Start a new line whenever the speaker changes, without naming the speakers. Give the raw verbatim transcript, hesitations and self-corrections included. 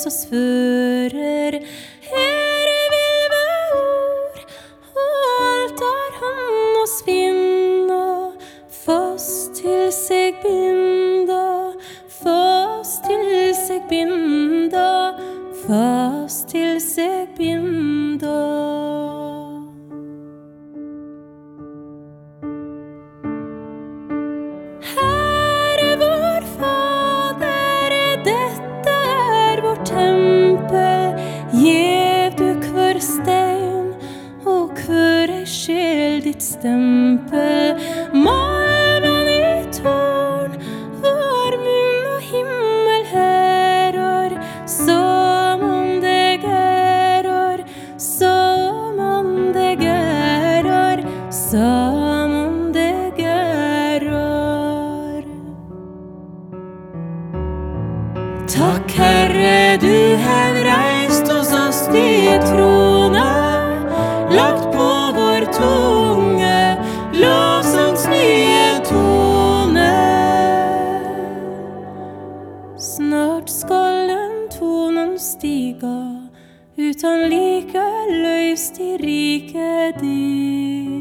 oss fører. Herre vil være ord, og alt er han oss vinna, fast til seg binda, fast til seg binda, fast til seg binda. Herre vår Fader, dette er vårt tempel. Gjev du hver stein og hver ei sjel ditt stempel. Malmen i tårn, vår munn og himmel herrer, som om deg ærer, som om deg ærer, som om deg ærer. Takk, Herre, du har reist oss oss til trona, lagt på vår tunge lovsangs nye tone. Snart skal den tonen stiga, utan like løst i riket ditt.